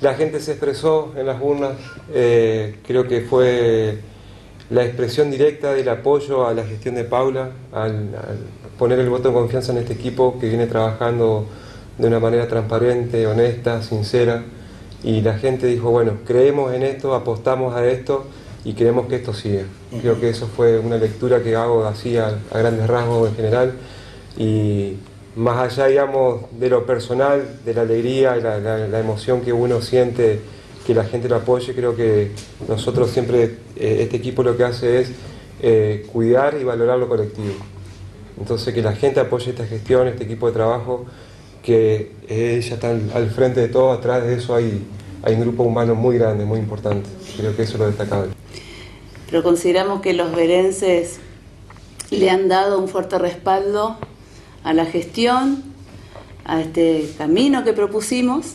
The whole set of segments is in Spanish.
La gente se expresó en las urnas, creo que fue la expresión directa del apoyo a la gestión de Paula, al poner el voto de confianza en este equipo que viene trabajando de una manera transparente, honesta, sincera, y la gente dijo, bueno, creemos en esto, apostamos a esto y queremos que esto siga. Creo que eso fue una lectura que hago así a grandes rasgos en general, y más allá, digamos, de lo personal, de la alegría, la emoción que uno siente que la gente lo apoye, creo que nosotros siempre, este equipo lo que hace es cuidar y valorar lo colectivo. Entonces que la gente apoye esta gestión, este equipo de trabajo, que ella está al frente de todo, atrás de eso hay un grupo humano muy grande, muy importante. Creo que eso es lo destacable. Pero consideramos que los verenses le han dado un fuerte respaldo a la gestión, a este camino que propusimos,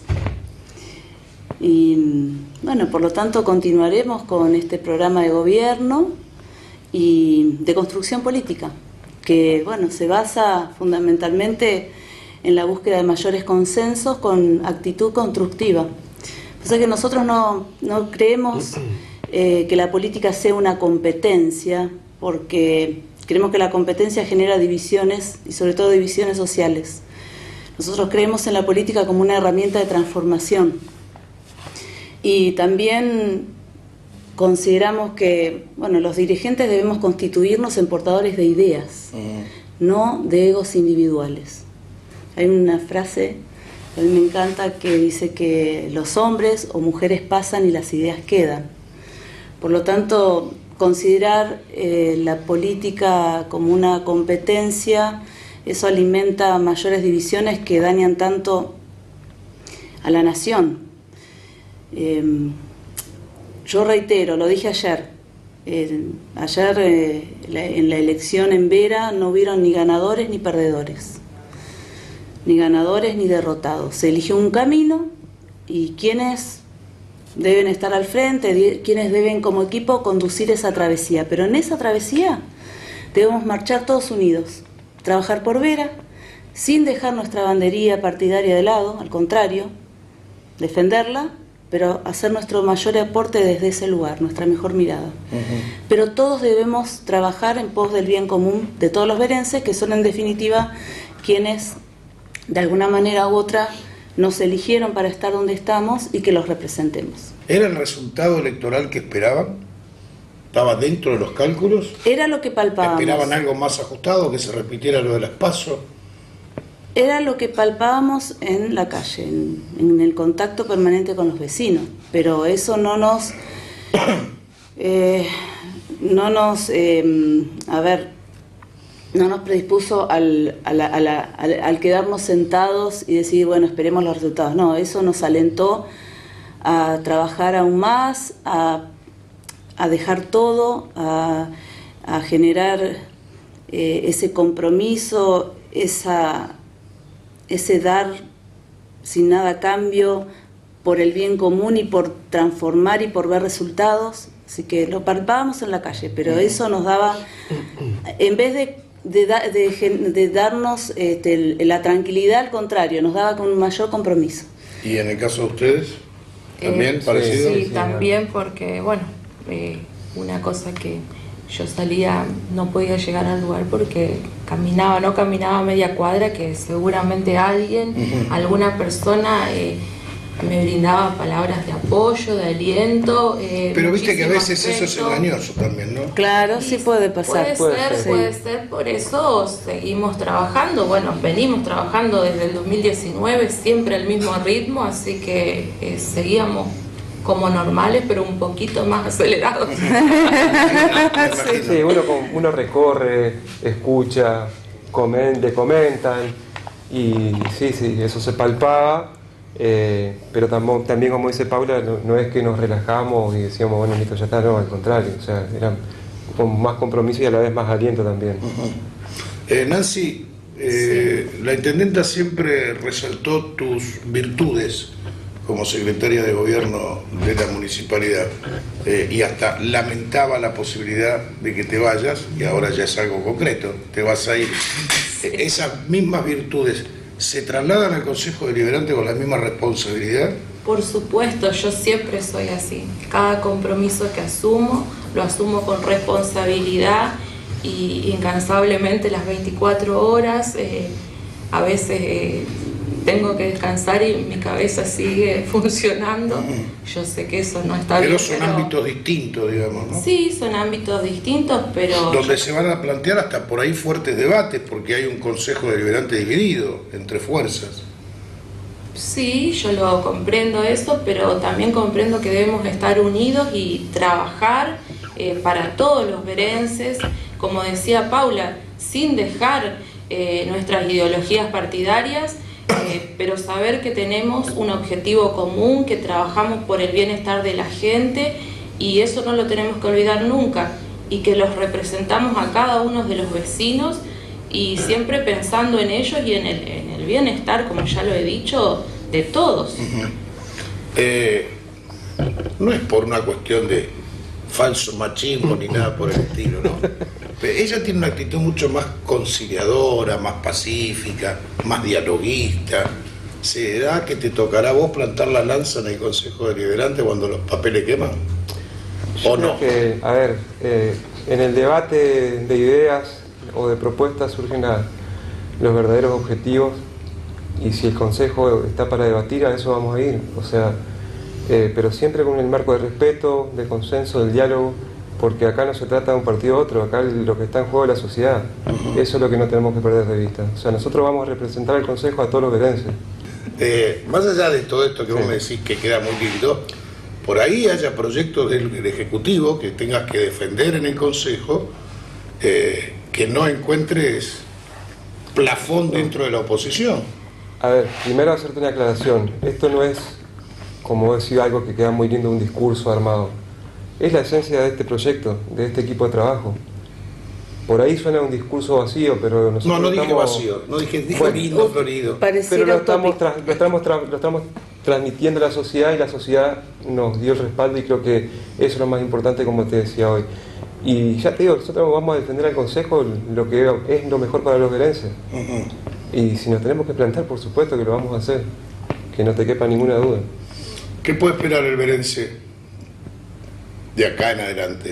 y bueno, por lo tanto continuaremos con este programa de gobierno y de construcción política, que bueno, se basa fundamentalmente en la búsqueda de mayores consensos con actitud constructiva. O sea que nosotros no creemos que la política sea una competencia, porque creemos que la competencia genera divisiones, y sobre todo divisiones sociales. Nosotros creemos en la política como una herramienta de transformación. Y también consideramos que, bueno, los dirigentes debemos constituirnos en portadores de ideas, no de egos individuales. Hay una frase que a mí me encanta que dice que los hombres o mujeres pasan y las ideas quedan. Por lo tanto, considerar la política como una competencia, eso alimenta mayores divisiones que dañan tanto a la nación. Yo reitero, lo dije ayer, en la elección en Vera no hubieron ni ganadores ni perdedores, ni ganadores ni derrotados. Se eligió un camino y quienes deben estar al frente, quienes deben como equipo conducir esa travesía. Pero en esa travesía debemos marchar todos unidos, trabajar por Vera, sin dejar nuestra bandería partidaria de lado, al contrario, defenderla, pero hacer nuestro mayor aporte desde ese lugar, nuestra mejor mirada. Pero todos debemos trabajar en pos del bien común de todos los verenses, que son en definitiva quienes de alguna manera u otra nos eligieron para estar donde estamos y que los representemos. ¿Era el resultado electoral que esperaban? ¿Estaba dentro de los cálculos? Era lo que palpábamos. ¿Esperaban algo más ajustado, que se repitiera lo de las PASO? Era lo que palpábamos en la calle, en el contacto permanente con los vecinos, pero eso no nos predispuso al quedarnos sentados y decir, bueno, esperemos los resultados. No, eso nos alentó a trabajar aún más, a dejar todo, a generar ese compromiso, ese dar sin nada a cambio por el bien común y por transformar y por ver resultados. Así que lo palpábamos en la calle, pero eso nos daba, en vez de darnos la tranquilidad, al contrario, nos daba con un mayor compromiso. ¿Y en el caso de ustedes? ¿También parecido? Sí, también, porque bueno, una cosa que yo salía, no podía llegar al lugar porque no caminaba media cuadra, que seguramente alguna persona me brindaba palabras de apoyo, de aliento. Pero viste que a veces afecto. eso es engañoso también, ¿no? Claro, sí puede pasar. Puede ser, por eso seguimos trabajando. Bueno, venimos trabajando desde el 2019, siempre al mismo ritmo, así que seguíamos como normales, pero un poquito más acelerados. Sí, uno recorre, escucha, le comentan, y sí, eso se palpaba, pero también, como dice Paula, no es que nos relajamos y decíamos, bueno, listo, ya está, no, al contrario, o sea, era con más compromiso y a la vez más aliento también. Nancy, la intendenta siempre resaltó tus virtudes como secretaria de gobierno de la municipalidad, y hasta lamentaba la posibilidad de que te vayas, y ahora ya es algo concreto, te vas a ir. Esas mismas virtudes se trasladan al Consejo Deliberante con la misma responsabilidad. Por supuesto, yo siempre soy así. Cada compromiso que asumo, lo asumo con responsabilidad y incansablemente las 24 horas. A veces tengo que descansar y mi cabeza sigue funcionando. Yo sé que eso no está bien. Pero son ámbitos distintos, digamos, ¿no? Sí, son ámbitos distintos, pero... Donde se van a plantear hasta por ahí fuertes debates, porque hay un Consejo Deliberante dividido entre fuerzas. Sí, yo lo comprendo eso, pero también comprendo que debemos estar unidos y trabajar para todos los verenses, como decía Paula, sin dejar nuestras ideologías partidarias, pero saber que tenemos un objetivo común, que trabajamos por el bienestar de la gente, y eso no lo tenemos que olvidar nunca, y que los representamos a cada uno de los vecinos, y siempre pensando en ellos y en el bienestar, como ya lo he dicho, de todos. No es por una cuestión de falso machismo ni nada por el estilo, ¿no? Pero ella tiene una actitud mucho más conciliadora, más pacífica, más dialoguista. ¿Será que te tocará a vos plantar la lanza en el Consejo Deliberante cuando los papeles queman? ¿O no? Que, a ver, en el debate de ideas o de propuestas surgen los verdaderos objetivos, y si el Consejo está para debatir, a eso vamos a ir. O sea, pero siempre con el marco de respeto, de consenso, del diálogo, porque acá no se trata de un partido u otro, acá lo que está en juego es la sociedad. Eso es lo que no tenemos que perder de vista. O sea, nosotros vamos a representar el Consejo a todos los verenses. Más allá de todo esto que vos me decís que queda muy lindo, por ahí haya proyectos del Ejecutivo que tengas que defender en el Consejo, que no encuentres plafón dentro de la oposición. A ver, primero hacerte una aclaración. Esto no es, como decir, algo que queda muy lindo, un discurso armado. Es la esencia de este proyecto, de este equipo de trabajo. Por ahí suena un discurso vacío, pero nosotros no dije estamos... vacío, no dije lindo, florido. Pero lo estamos transmitiendo a la sociedad, y la sociedad nos dio el respaldo, y creo que eso es lo más importante, como te decía hoy. Y ya te digo, nosotros vamos a defender al Consejo lo que es lo mejor para los verenses. Y si nos tenemos que plantar, por supuesto que lo vamos a hacer, que no te quepa ninguna duda. ¿Qué puede esperar el verense de acá en adelante?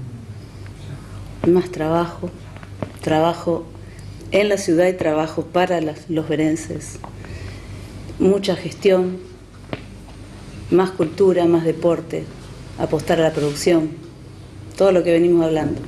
Más trabajo, trabajo en la ciudad y trabajo para los verenses. Mucha gestión, más cultura, más deporte, apostar a la producción, todo lo que venimos hablando.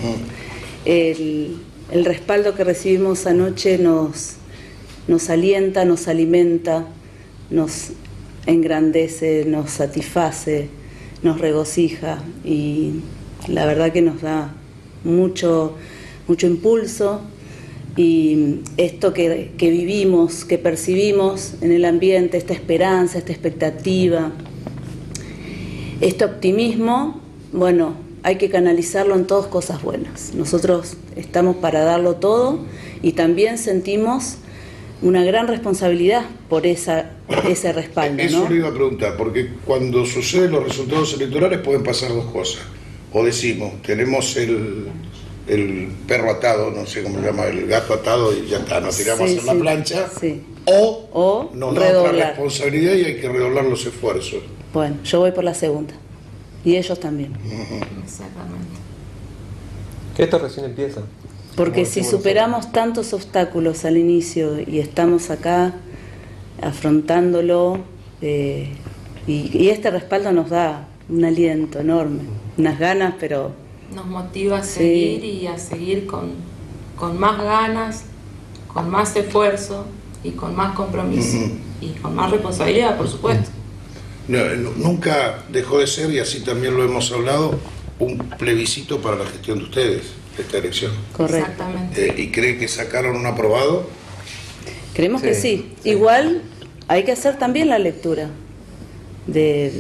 El respaldo que recibimos anoche nos alienta, nos alimenta, nos engrandece, nos satisface, nos regocija, y la verdad que nos da mucho impulso, y esto que vivimos, que percibimos en el ambiente, esta esperanza, esta expectativa, este optimismo, bueno, hay que canalizarlo en todas cosas buenas. Nosotros estamos para darlo todo, y también sentimos una gran responsabilidad por ese respaldo, Eso ¿no? le iba a preguntar, porque cuando suceden los resultados electorales pueden pasar dos cosas. O decimos, tenemos el perro atado, no sé cómo se llama, el gato atado, y ya está, nos tiramos a hacer la plancha. Sí. O nos da otra redoblar. responsabilidad y hay que redoblar los esfuerzos. Bueno, yo voy por la segunda. Y ellos también. Exactamente. Esto recién empieza. Porque Como si decimos superamos tantos obstáculos al inicio y estamos acá afrontándolo, y este respaldo nos da un aliento enorme, unas ganas, pero... Nos motiva a seguir, Sí. y a seguir con más ganas, con más esfuerzo y con más compromiso y con más responsabilidad, por supuesto. Nunca dejó de ser, y así también lo hemos hablado, un plebiscito para la gestión de ustedes, esta elección. Correcto. Exactamente. ¿Y cree que sacaron un aprobado? Creemos que Sí, sí. Igual hay que hacer también la lectura de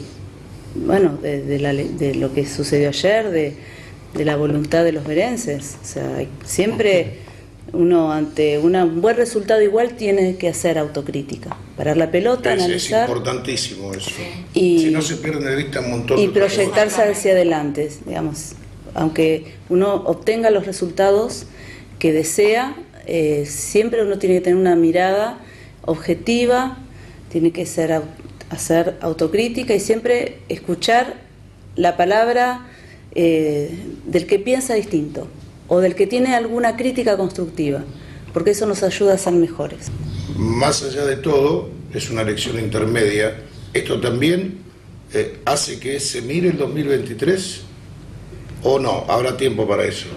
lo que sucedió ayer, de la voluntad de los verenses. O sea, siempre uno ante un buen resultado igual tiene que hacer autocrítica, parar la pelota, Es analizar importantísimo eso. y, Si no se pierde de vista un montón y de otras proyectarse hacia adelante, digamos. Aunque uno obtenga los resultados que desea, siempre uno tiene que tener una mirada objetiva, tiene que ser hacer autocrítica y siempre escuchar la palabra del que piensa distinto o del que tiene alguna crítica constructiva, porque eso nos ayuda a ser mejores. Más allá de todo, es una elección intermedia. ¿Esto también hace que se mire el 2023 o no? ¿Habrá tiempo para eso?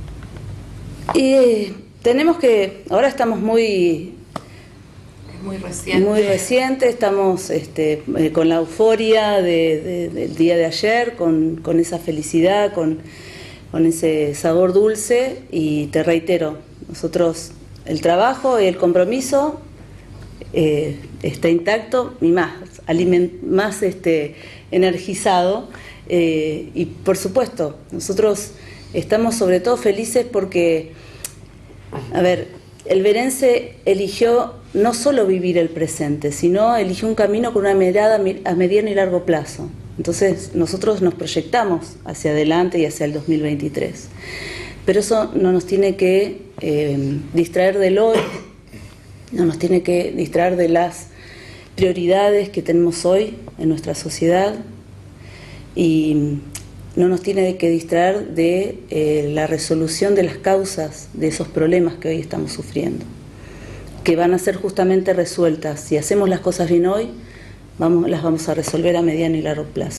Y tenemos que, ahora estamos muy reciente, estamos con la euforia del día de ayer, con esa felicidad, con ese sabor dulce, y te reitero, nosotros el trabajo y el compromiso está intacto y más energizado, y por supuesto nosotros estamos sobre todo felices porque, a ver, el verense eligió no solo vivir el presente, sino eligió un camino con una mirada a mediano y largo plazo. Entonces nosotros nos proyectamos hacia adelante y hacia el 2023. Pero eso no nos tiene que distraer del hoy, no nos tiene que distraer de las prioridades que tenemos hoy en nuestra sociedad, y no nos tiene que distraer de la resolución de las causas de esos problemas que hoy estamos sufriendo, que van a ser justamente resueltas. Si hacemos las cosas bien hoy, las vamos a resolver a mediano y largo plazo.